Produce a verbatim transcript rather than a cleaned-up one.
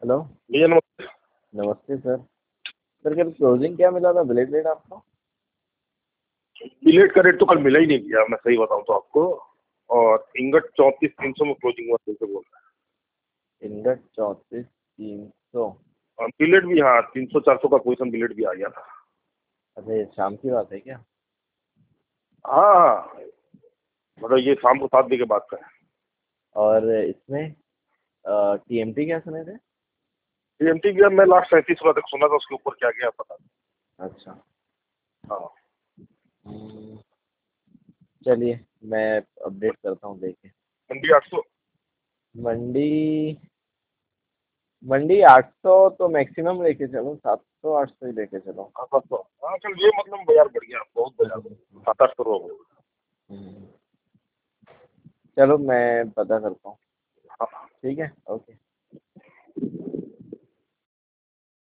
Hello. भैया नमस्ते। नमस्ते सर। सर कल क्लोजिंग क्या मिला था ब्लेड रेट आपको? बिलेट का रेट तो कल मिला ही नहीं भैया, मैं सही बताऊं तो आपको। और इंगट चौंतीस तीन सौ में क्लोजिंग हुआ, जैसे बोल रहे इंगट चौंतीस तीन सौ। हैं। और बिलेट भी, हाँ, तीन सौ चार सौ का पोजीशन बिलेट भी आ गया था। अच्छा, ये शाम की बात है क्या? हाँ हाँ, मतलब ये शाम को सात बजे के बाद का है। और इसमें टीएमटी क्या सुने थे? टीएमटी गया, मैं लास्ट सैंतीस सौ तक सुना था, उसके ऊपर क्या गया पता नहीं। अच्छा। हाँ। हम्म, चलिए मैं अपडेट करता हूँ देखे। मंडी आठ सौ। मंडी मंडी आठ सौ तो मैक्सिमम लेके चलो, सात सौ आठ सौ ही लेके चलो। हाँ सात सौ। हाँ चल, ये मतलब बाजार बढ़ गया, बहुत बाजार बढ़ गया, सात आठ सौ हो गया। हम्म, चलो मैं पता करता हूँ। हाँ। ठीक है, ओके।